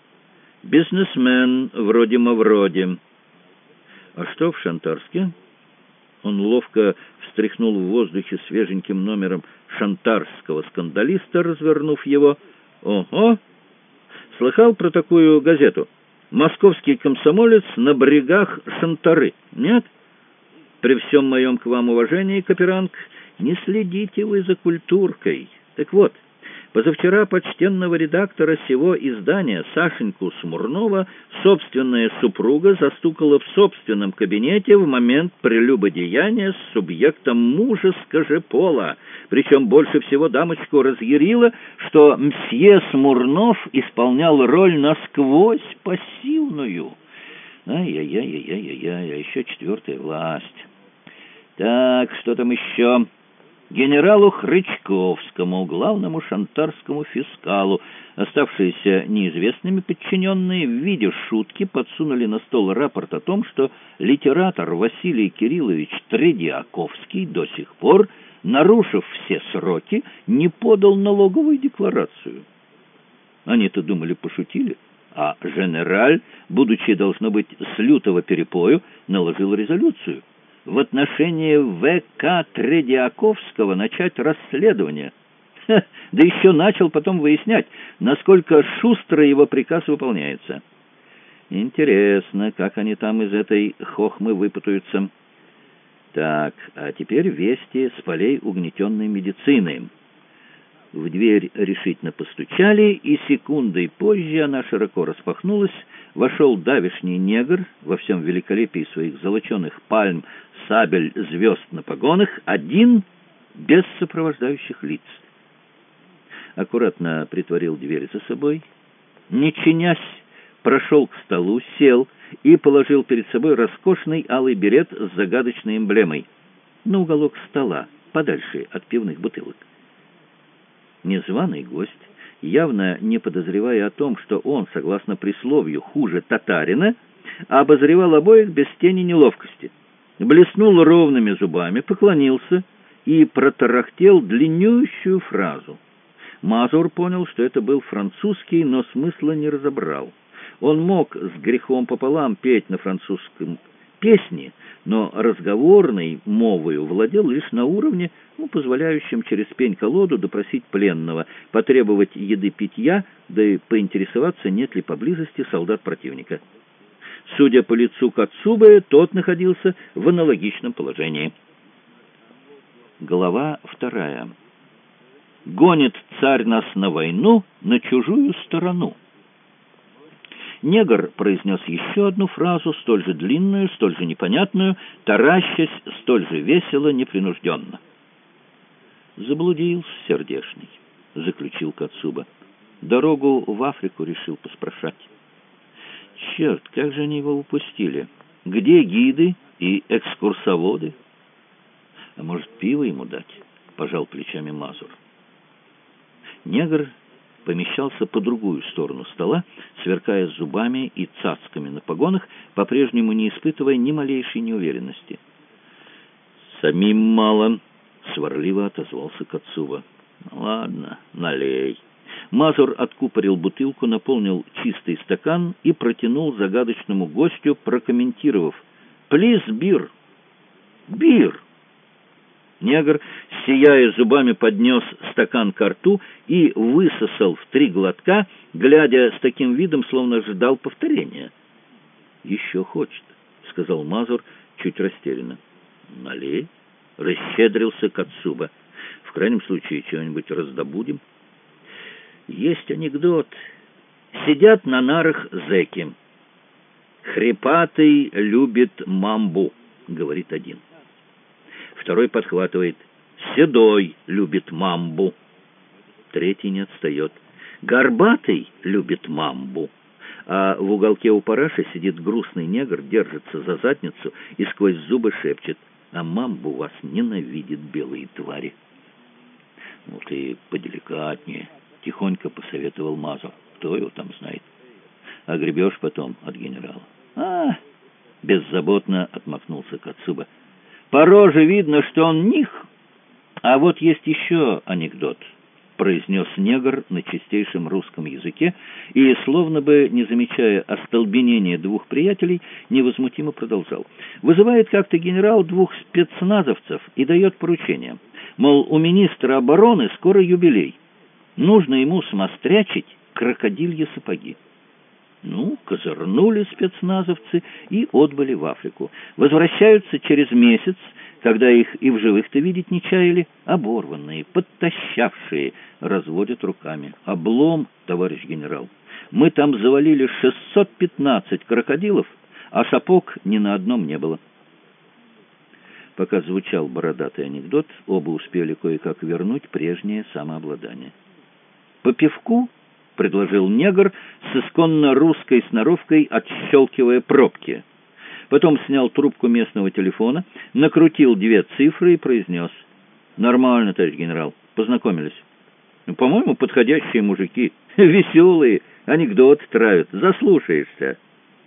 Бизнесмен вроде Мавроди. А что в Шантарске? Он ловко встряхнул в воздухе свеженьким номером шантарского скандалиста, развернув его. Ого! Слыхал про такую газету? «Московский комсомолец на брегах Шантары». Нет? При всем моем к вам уважении, Каперанг, не следите вы за культуркой. Так вот, позавчера почтенного редактора сего издания Сашеньку Смурнова собственная супруга застукала в собственном кабинете в момент прелюбодеяния с субъектом мужеского же пола. Причем больше всего дамочку разъярило, что мсье Смурнов исполнял роль насквозь пассивную. Ай-яй-яй-яй-яй-яй, а еще четвертая власть. Так, что там еще? Генералу Хрычковскому, главному шантарскому фискалу, оставшиеся неизвестными подчиненные в виде шутки подсунули на стол рапорт о том, что литератор Василий Кириллович Тредиаковский до сих пор, нарушив все сроки, не подал налоговую декларацию. Они-то думали, пошутили, а генераль, будучи, должно быть, с лютого перепою, наложил резолюцию в отношении В.К. Тредиаковского начать расследование. Да еще начал потом выяснять, насколько шустро его приказ выполняется. Интересно, как они там из этой хохмы выпутаются. Так, а теперь вести с полей угнетенной медицины. В дверь решительно постучали, и секундой позже она широко распахнулась. Вошел давешний негр во всем великолепии своих золоченых пальм, сабель, звезд на погонах, один без сопровождающих лиц. Аккуратно притворил дверь за собой, не чинясь, прошел к столу, сел и положил перед собой роскошный алый берет с загадочной эмблемой на уголок стола, подальше от пивных бутылок. Незваный гость, явно не подозревая о том, что он, согласно присловию, хуже татарина, обозревал обоих без тени неловкости. Блеснул ровными зубами, поклонился и протарахтел длиннющую фразу. Мазур понял, что это был французский, но смысла не разобрал. Он мог с грехом пополам петь на французском песни, но разговорной мовою владел лишь на уровне, позволяющем через пень-колоду допросить пленного, потребовать еды-питья, да и поинтересоваться, нет ли поблизости солдат противника. Судя по лицу Кацубы, тот находился в аналогичном положении. Глава 2. Гонит царь нас на войну, на чужую сторону. Негр произнес еще одну фразу, столь же длинную, столь же непонятную, таращась, столь же весело, непринужденно. «Заблудился сердешный», — заключил Кацуба. «Дорогу в Африку решил поспрашать». «Черт, как же они его упустили! Где гиды и экскурсоводы?» «А может, пиво ему дать?» — пожал плечами Мазур. Негр помещался по другую сторону стола, сверкая зубами и цацками на погонах, по-прежнему не испытывая ни малейшей неуверенности. «Самим мало», — сварливо отозвался Кацуба. «Ладно, налей». Мазур откупорил бутылку, наполнил чистый стакан и протянул загадочному гостю, прокомментировав: «Плиз, бир! Бир!» Негр, сияя зубами, поднес стакан ко рту и высосал в 3 глотка, глядя с таким видом, словно ждал повторения. «Еще хочет», — сказал Мазур чуть растерянно. «Налей», — расщедрился Кацуба. «В крайнем случае, чего-нибудь раздобудем». Есть анекдот. Сидят на нарах зэки. «Хрипатый любит мамбу», — говорит один. Второй подхватывает: «Седой любит мамбу». Третий не отстает: «Горбатый любит мамбу». А в уголке у параши сидит грустный негр, держится за задницу и сквозь зубы шепчет: «А мамбу вас ненавидит, белые твари». «Ну ты поделикатнее», — тихонько посоветовал Мазур. «Кто его там знает? А гребешь потом от генерала». Беззаботно отмахнулся Кацуба. «По роже видно, что он них. А вот есть еще анекдот», — произнес негр на чистейшем русском языке и, словно бы не замечая остолбенения двух приятелей, невозмутимо продолжал. «Вызывает как-то генерал 2 спецназовцев и дает поручение. Мол, у министра обороны скоро юбилей. Нужно ему смострячить крокодильи сапоги». Ну, козырнули спецназовцы и отбыли в Африку. Возвращаются через месяц, когда их и в живых-то видеть не чаяли, оборванные, подтащавшие, разводят руками. «Облом, товарищ генерал. Мы там завалили 615 крокодилов, а сапог ни на одном не было». Пока звучал бородатый анекдот, оба успели кое-как вернуть прежнее самообладание. «По пивку?» — предложил негр с исконно русской сноровкой, отщелкивая пробки. Потом снял трубку местного телефона, накрутил 2 цифры и произнес: «Нормально, товарищ генерал, познакомились. По-моему, подходящие мужики, веселые, анекдоты травят, заслушаешься».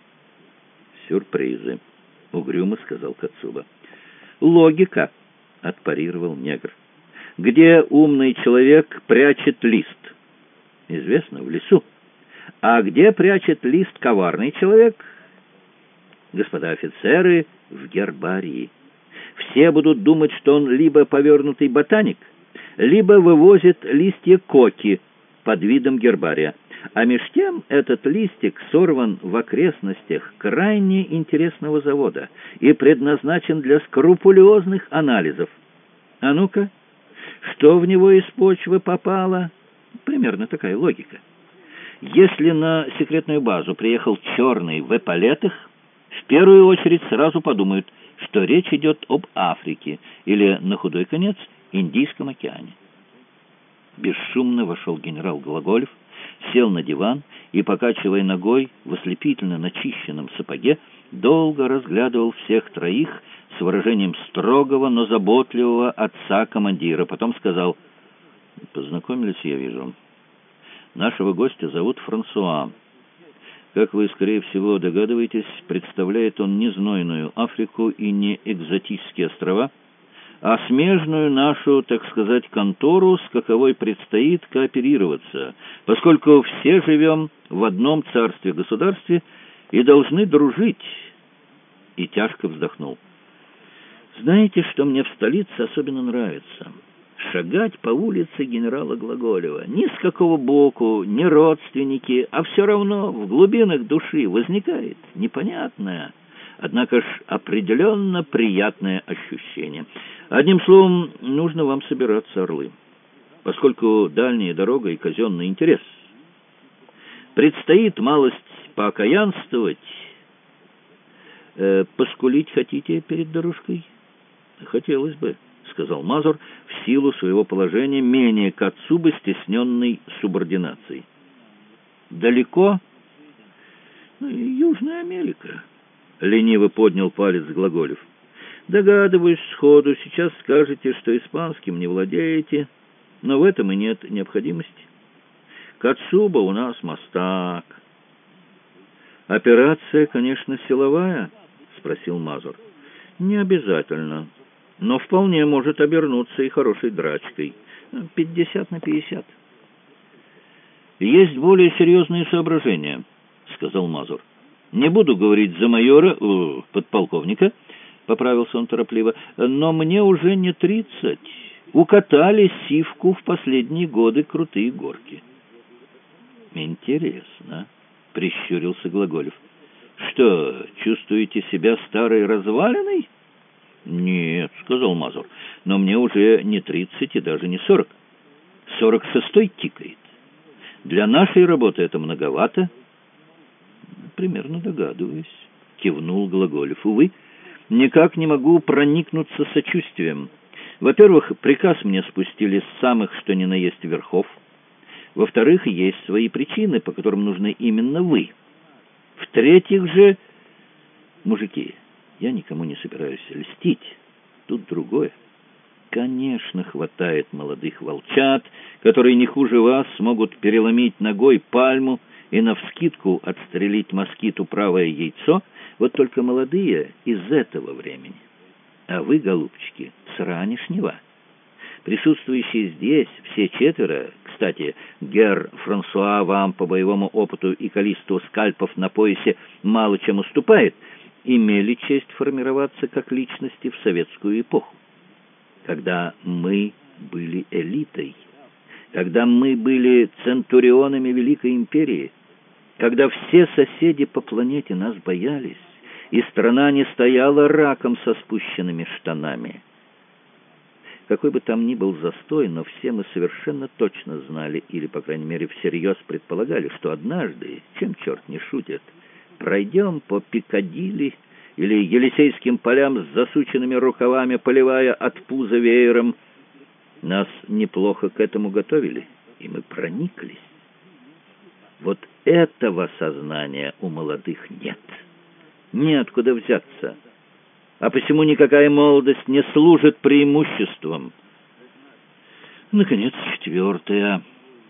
«Сюрпризы», — угрюмо сказал Кацуба. «Логика», — отпарировал негр. «Где умный человек прячет лист? Известно, в лесу. А где прячет лист коварный человек? Господа офицеры, в гербарии. Все будут думать, что он либо повернутый ботаник, либо вывозит листья коки под видом гербария. А меж тем этот листик сорван в окрестностях крайне интересного завода и предназначен для скрупулезных анализов. А ну-ка, что в него из почвы попало? Примерно такая логика. Если на секретную базу приехал черный в эполетах, в первую очередь сразу подумают, что речь идет об Африке или, на худой конец, Индийском океане. Бесшумно вошел генерал Глаголев, сел на диван и, покачивая ногой в ослепительно начищенном сапоге, долго разглядывал всех троих с выражением строгого, но заботливого отца-командира. Потом сказал: «Познакомились, я вижу. Нашего гостя зовут Франсуа. Как вы, скорее всего, догадываетесь, представляет он не знойную Африку и не экзотические острова, а смежную нашу, так сказать, контору, с каковой предстоит кооперироваться, поскольку все живем в одном царстве-государстве и должны дружить». И тяжко вздохнул. «Знаете, что мне в столице особенно нравится? Шагать по улице генерала Глаголева. Ни с какого боку, ни родственники, а все равно в глубинах души возникает непонятное, однако ж определенно приятное ощущение. Одним словом, нужно вам собираться, орлы, поскольку дальняя дорога и казенный интерес. Предстоит малость поокаянствовать. Поскулить хотите перед дорожкой?» «Хотелось бы», — сказал Мазур, в силу своего положения менее к отцу бы стесненной субординацией. «Далеко?» «Южная Америка», — лениво поднял палец Глаголев. «Догадываюсь сходу, сейчас скажете, что испанским не владеете, но в этом и нет необходимости. Кацуба у нас мастак». «Операция, конечно, силовая?» — спросил Мазур. «Не обязательно, но вполне может обернуться и хорошей драчкой. 50/50. «Есть более серьезные соображения», — сказал Мазур. «Не буду говорить за майора, подполковника», — поправился он торопливо, «но мне уже не 30. Укатали сивку в последние годы крутые горки». «Интересно», — прищурился Глаголев. «Что, чувствуете себя старой развалиной?» «Нет», — сказал Мазур, — «но мне уже не 30 и даже не 40. 46-й тикает. Для нашей работы это многовато». «Примерно догадываюсь», — кивнул Глаголев. «Увы, никак не могу проникнуться сочувствием. Во-первых, приказ мне спустили с самых что ни на есть верхов. Во-вторых, есть свои причины, по которым нужны именно вы. В-третьих же, мужики, я никому не собираюсь льстить. Тут другое. Конечно, хватает молодых волчат, которые не хуже вас смогут переломить ногой пальму и навскидку отстрелить москиту правое яйцо, вот только молодые из этого времени. А вы, голубчики, с ранешнего. Присутствующие здесь все четверо, кстати, герр Франсуа вам по боевому опыту и количеству скальпов на поясе мало чем уступает, имели честь формироваться как личности в советскую эпоху, когда мы были элитой, когда мы были центурионами Великой Империи, когда все соседи по планете нас боялись, и страна не стояла раком со спущенными штанами. Какой бы там ни был застой, но все мы совершенно точно знали, или, по крайней мере, всерьез предполагали, что однажды, чем черт не шутит, пройдем по Пикадилли или Елисейским полям с засученными рукавами, поливая от пуза веером. Нас неплохо к этому готовили, и мы прониклись. Вот этого сознания у молодых нет. Неоткуда взяться. А посему никакая молодость не служит преимуществом. Наконец, четвертое.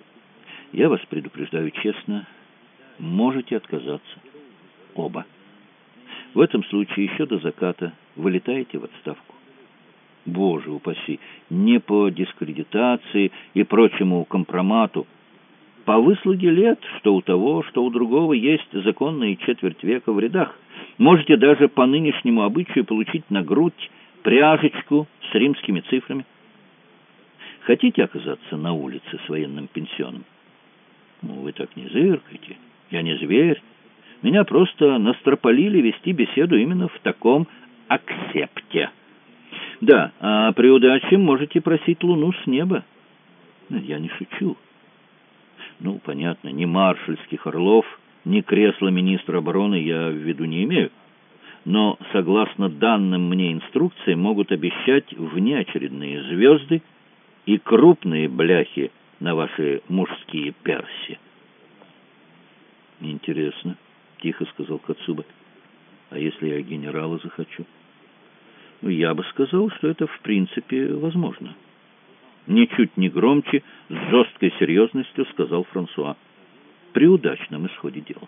Я вас предупреждаю честно, можете отказаться. Оба. В этом случае еще до заката вылетаете в отставку. Боже упаси, не по дискредитации и прочему компромату. По выслуге лет, что у того, что у другого, есть законные четверть века в рядах. Можете даже по нынешнему обычаю получить на грудь пряжечку с римскими цифрами. Хотите оказаться на улице с военным пенсионом? Ну, вы так не зыркайте. Я не зверь. Меня просто настропалили вести беседу именно в таком акцепте. Да, а при удаче можете просить луну с неба. Я не шучу. Ну, понятно, ни маршальских орлов, ни кресла министра обороны я в виду не имею. Но, согласно данным мне инструкциям, могут обещать внеочередные звезды и крупные бляхи на ваши мужские перси. Интересно, тихо сказал Кацуба. А если я генерала захочу? Ну, я бы сказал, что это в принципе возможно. Ничуть не громче, с жесткой серьезностью сказал Франсуа. При удачном исходе дела.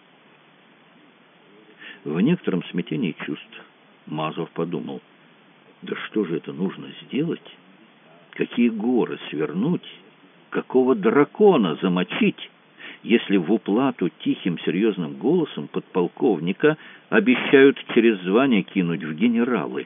В некотором смятении чувств Мазур подумал, да что же это нужно сделать? Какие горы свернуть? Какого дракона замочить, если в уплату тихим серьезным голосом подполковника обещают через звание кинуть в генералы?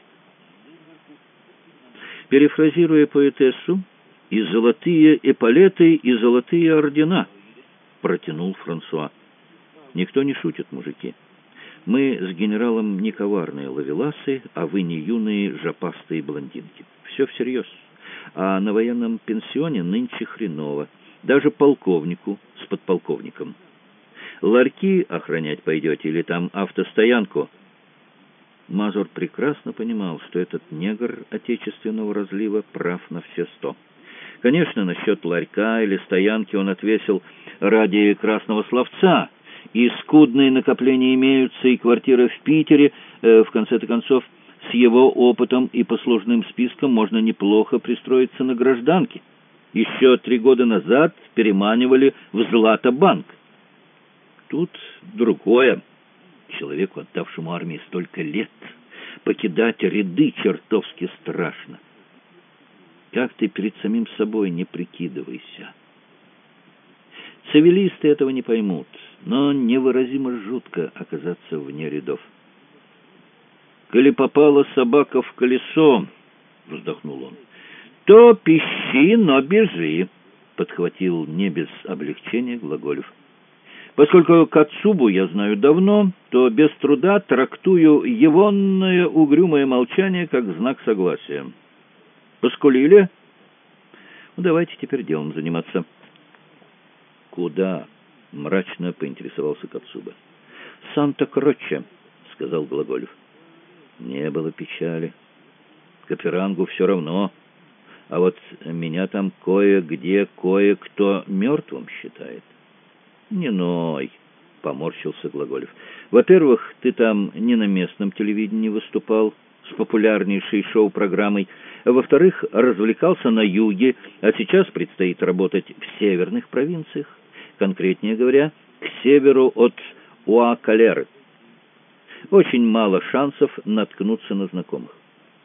Перефразируя поэтессу, «И золотые эполеты, и золотые ордена», — протянул Франсуа. «Никто не шутит, мужики. Мы с генералом не коварные ловеласы, а вы не юные жопастые блондинки. Все всерьез. А на военном пенсионе нынче хреново. Даже полковнику с подполковником. Ларьки охранять пойдете или там автостоянку?» Мазур прекрасно понимал, что этот негр отечественного разлива прав на все 100. Конечно, насчет ларька или стоянки он отвесил ради красного словца, и скудные накопления имеются, и квартира в Питере, в конце-то концов, с его опытом и послужным списком можно неплохо пристроиться на гражданке. Еще 3 года назад переманивали в Златобанк. Тут другое. Человеку, отдавшему армии столько лет, покидать ряды чертовски страшно. Как ты перед самим собой не прикидывайся. Цивилисты этого не поймут, но невыразимо жутко оказаться вне рядов. «Коли попала собака в колесо, — вздохнул он, — то пищи, но бежи, — подхватил не без облегчения Глаголев. Поскольку Кацубу я знаю давно, то без труда трактую егонное угрюмое молчание как знак согласия. Поскулили? Ну, давайте теперь делом заниматься. Куда? Мрачно поинтересовался Кацуба. Санта-Кроче, сказал Глаголев. Не было печали. Каперангу все равно. А вот меня там кое-где кое-кто мертвым считает. Не ной, поморщился Глаголев. Во-первых, ты там не на местном телевидении выступал с популярнейшей шоу-программой. Во-вторых, развлекался на юге, а сейчас предстоит работать в северных провинциях. Конкретнее говоря, к северу от Уа-Калеры. Очень мало шансов наткнуться на знакомых.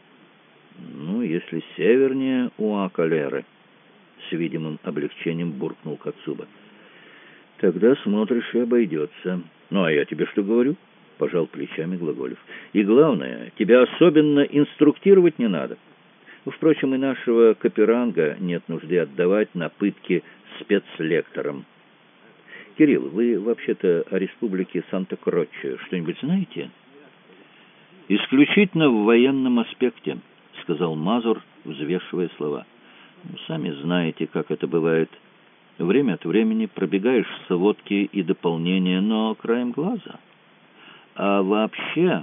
Ну, если севернее Уа-Калеры, с видимым облегчением буркнул Кацуба. Тогда смотришь и обойдется. Ну, а я тебе что говорю? Пожал плечами Глаголев. И главное, тебя особенно инструктировать не надо. Впрочем, и нашего Каперанга нет нужды отдавать на пытки спецлекторам. Кирилл, вы вообще-то о республике Санта-Кроче что-нибудь знаете? Исключительно в военном аспекте, сказал Мазур, взвешивая слова. Сами знаете, как это бывает. Время от времени пробегаешь сводки и дополнения, но краем глаза. А вообще,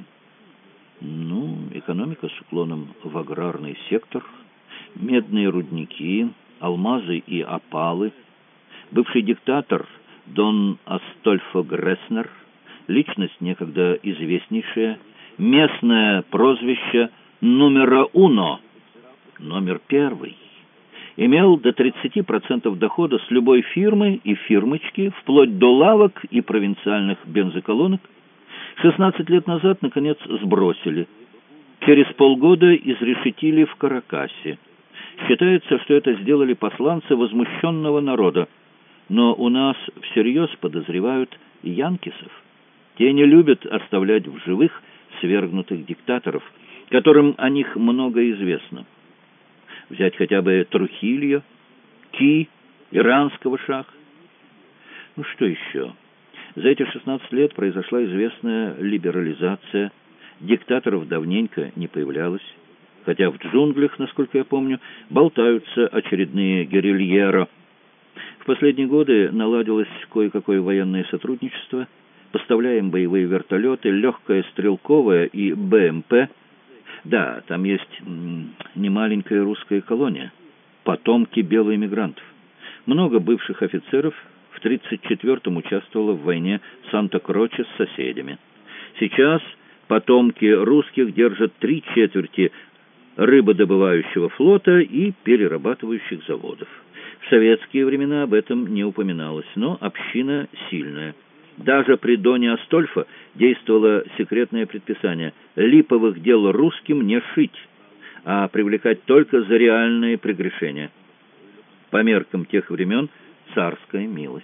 экономика с уклоном в аграрный сектор, медные рудники, алмазы и опалы, бывший диктатор Дон Астольфо Греснер, личность некогда известнейшая, местное прозвище «Номера Уно», номер 1, имел до 30% дохода с любой фирмы и фирмочки, вплоть до лавок и провинциальных бензоколонок. 16 лет назад, наконец, сбросили. Через полгода изрешетили в Каракасе. Считается, что это сделали посланцы возмущенного народа. Но у нас всерьез подозревают янкисов. Те не любят оставлять в живых свергнутых диктаторов, которым о них много известно. Взять хотя бы Трухильо, Турки, иранского шаха. Ну что еще? За эти 16 лет произошла известная либерализация, диктаторов давненько не появлялось, хотя в джунглях, насколько я помню, болтаются очередные герильеро. В последние годы наладилось кое-какое военное сотрудничество, поставляем боевые вертолеты, легкое стрелковое и БМП. Да, там есть немаленькая русская колония, потомки белоэмигрантов. Много бывших офицеров в 1934-м участвовало в войне Санта-Кроче с соседями. Сейчас потомки русских держат 3/4 рыбодобывающего флота и перерабатывающих заводов. В советские времена об этом не упоминалось, но община сильная. Даже при Доне Астольфо действовало секретное предписание: липовых дел русским не шить, а привлекать только за реальные прегрешения. По меркам тех времен царская милость.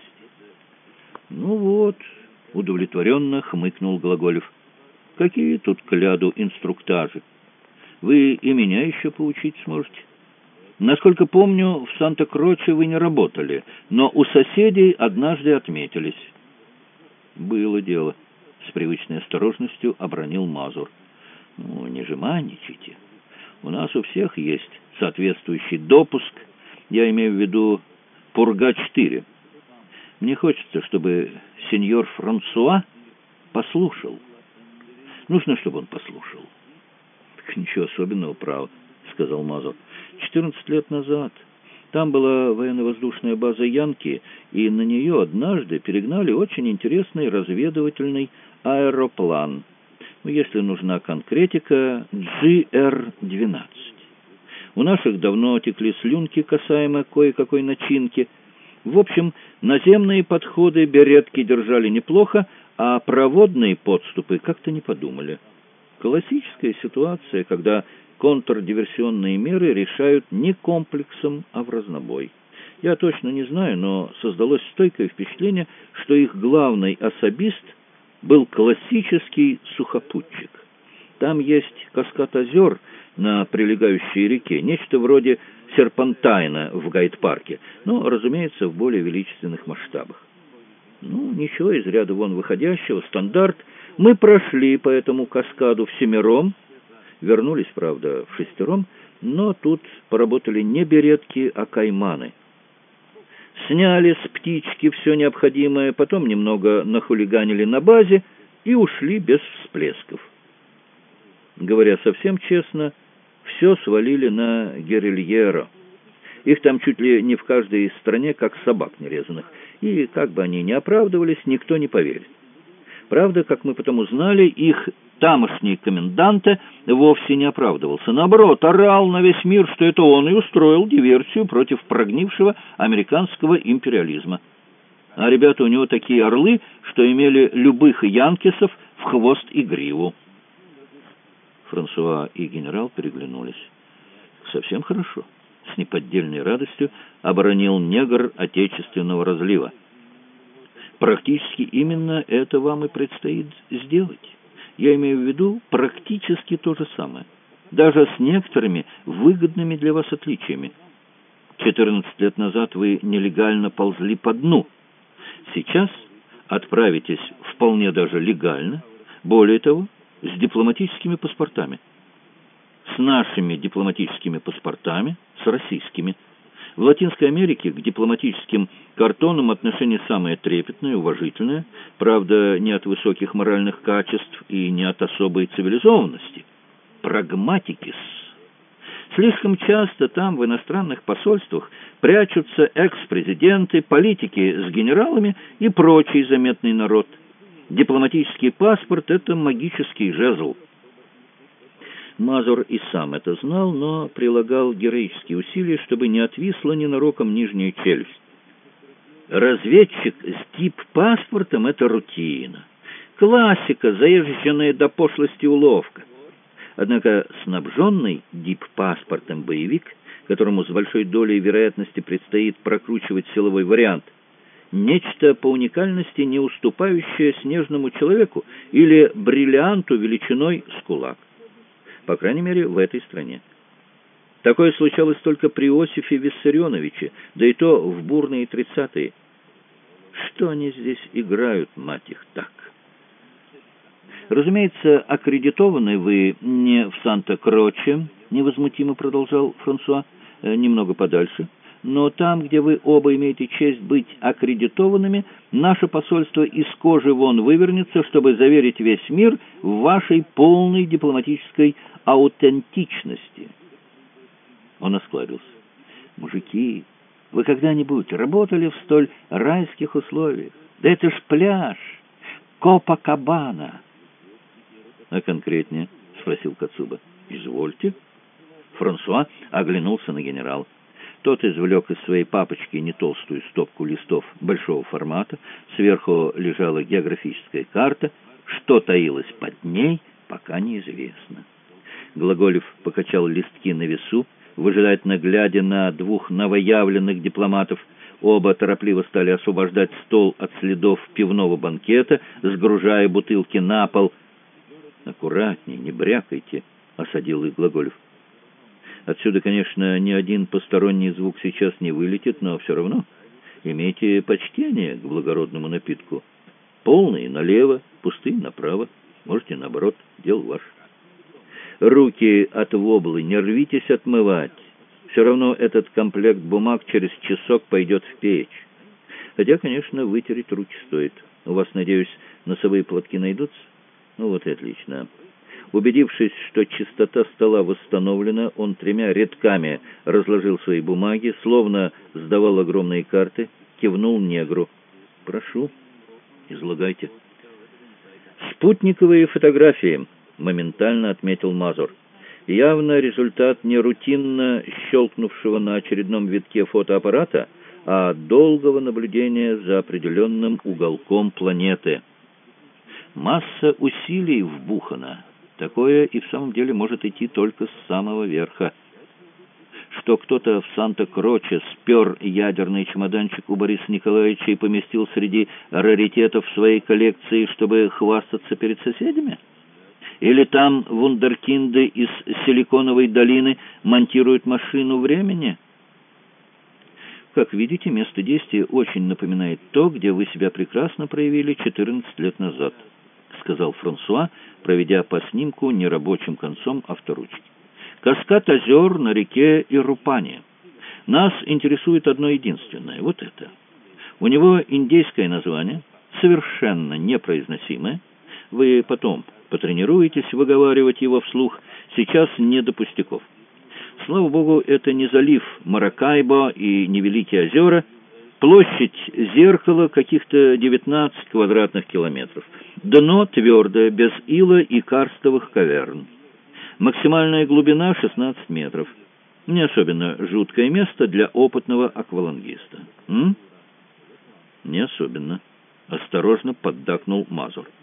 Ну вот, удовлетворенно хмыкнул Глаголев. Какие тут к ляду инструктажи? Вы и меня еще поучить сможете. Насколько помню, в Санта-Кроче вы не работали, но у соседей однажды отметились. Было дело. С привычной осторожностью обронил Мазур. Ну, не жеманничайте. У нас у всех есть соответствующий допуск. Я имею в виду Пурга-4. Мне хочется, чтобы сеньор Франсуа послушал. Нужно, чтобы он послушал. Так ничего особенного, право, сказал Мазур. 14 лет назад там была военно-воздушная база Янки, и на нее однажды перегнали очень интересный разведывательный аэроплан. Ну, если нужна конкретика, GR-12. У наших давно текли слюнки касаемо кое-какой начинки. В общем, наземные подходы беретки держали неплохо, а проводные подступы как-то не подумали. Классическая ситуация, когда контрдиверсионные меры решают не комплексом, а в разнобой. Я точно не знаю, но создалось стойкое впечатление, что их главный особист был классический сухопутчик. Там есть каскад озер на прилегающей реке, нечто вроде серпантайна в гайд-парке, но, разумеется, в более величественных масштабах. Ну, ничего из ряда вон выходящего, стандарт. Мы прошли по этому каскаду всемиром, вернулись, правда, вшестером, но тут поработали не беретки, а кайманы. Сняли с птички все необходимое, потом немного нахулиганили на базе и ушли без всплесков. Говоря совсем честно, все свалили на герильеро. Их там чуть ли не в каждой стране, как собак нерезанных. И как бы они ни оправдывались, никто не поверит. Правда, как мы потом узнали, их тамошний комендант вовсе не оправдывался. Наоборот, орал на весь мир, что это он и устроил диверсию против прогнившего американского империализма. А ребята у него такие орлы, что имели любых янкисов в хвост и гриву. Франсуа и генерал переглянулись. Совсем хорошо. С неподдельной радостью оборонил негр отечественного разлива. Практически именно это вам и предстоит сделать. Я имею в виду практически то же самое. Даже с некоторыми выгодными для вас отличиями. 14 лет назад вы нелегально ползли по дну. Сейчас отправитесь вполне даже легально, более того, с дипломатическими паспортами. С нашими дипломатическими паспортами, с российскими. В Латинской Америке к дипломатическим картонам отношение самое трепетное, уважительное, правда, не от высоких моральных качеств и не от особой цивилизованности. Прагматикис. Слишком часто там, в иностранных посольствах, прячутся экс-президенты, политики с генералами и прочий заметный народ. Дипломатический паспорт — это магический жезл. Мазур и сам это знал, но прилагал героические усилия, чтобы не отвисла ненароком нижняя челюсть. Разведчик с дип-паспортом — это рутина. Классика, заезженная до пошлости уловка. Однако снабженный дип-паспортом боевик, которому с большой долей вероятности предстоит прокручивать силовой вариант, нечто по уникальности не уступающее снежному человеку или бриллианту величиной с кулак. По крайней мере, в этой стране. Такое случалось только при Иосифе Виссарионовиче, да и то в бурные 30-е. Что они здесь играют, мать их, так? Разумеется, аккредитованы вы не в Санта-Кроче, невозмутимо продолжал Франсуа, немного подальше. Но там, где вы оба имеете честь быть аккредитованными, наше посольство из кожи вон вывернется, чтобы заверить весь мир в вашей полной дипломатической аутентичности. Он осклабился. Мужики, вы когда-нибудь работали в столь райских условиях? Да это ж пляж, Копакабана. А конкретнее? Спросил Кацуба. Извольте. Франсуа оглянулся на генерала. Тот извлек из своей папочки не толстую стопку листов большого формата. Сверху лежала географическая карта. Что таилось под ней, пока неизвестно. Глаголев покачал листки на весу, выжидательно глядя на двух новоявленных дипломатов. Оба торопливо стали освобождать стол от следов пивного банкета, сгружая бутылки на пол. «Аккуратней, не брякайте», — осадил их Глаголев. «Отсюда, конечно, ни один посторонний звук сейчас не вылетит, но все равно имейте почтение к благородному напитку. Полные налево, пустые направо. Можете наоборот, дело ваше. Руки от воблы не рвитесь отмывать. Все равно этот комплект бумаг через часок пойдет в печь. Хотя, конечно, вытереть руки стоит. У вас, надеюсь, носовые платки найдутся? Ну вот и отлично». Убедившись, что чистота стола восстановлена, он 3 рядками разложил свои бумаги, словно сдавал огромные карты, кивнул негру. «Прошу, излагайте». «Спутниковые фотографии», — моментально отметил Мазур. «Явно результат не рутинно щелкнувшего на очередном витке фотоаппарата, а долгого наблюдения за определенным уголком планеты. Масса усилий вбухана. Такое и в самом деле может идти только с самого верха. Что кто-то в Санта-Кроче спер ядерный чемоданчик у Бориса Николаевича и поместил среди раритетов своей коллекции, чтобы хвастаться перед соседями? Или там вундеркинды из Силиконовой долины монтируют машину времени? Как видите, место действия очень напоминает то, где вы себя прекрасно проявили 14 лет назад», — сказал Франсуа, проведя по снимку нерабочим концом авторучки. «Каскад озер на реке Ирупани. Нас интересует одно единственное, вот это. У него индейское название, совершенно непроизносимое. Вы потом потренируетесь выговаривать его вслух, сейчас не до пустяков. Слава богу, это не залив Маракайбо и не Великие озера. Площадь зеркала каких-то 19 квадратных километров. Дно твердое, без ила и карстовых каверн. Максимальная глубина 16 метров. Не особенно жуткое место для опытного аквалангиста. Не особенно. Осторожно поддакнул Мазур.